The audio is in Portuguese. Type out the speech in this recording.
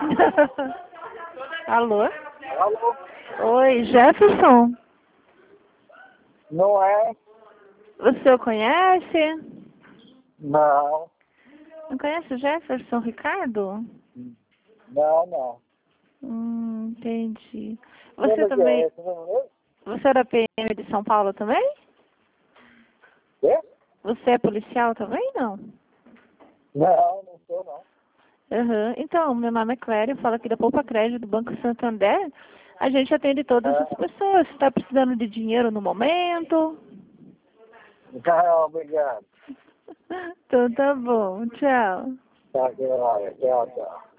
Alô? Alô? Oi, Jefferson? Não é? Você o conhece? Não. Não conhece o Jefferson Ricardo? Não. Entendi. Que Você número que é também... esse? Número? Você é da PM de São Paulo também? Quê? Você é policial também, não? Não sou não. Uhum. Então, meu nome é Clélia, eu falo aqui da Poupa Crédito do Banco Santander. A gente atende todas as pessoas. Você está precisando de dinheiro no momento? Não, obrigado. Então tá bom, tchau. Tá, que hora. Tchau.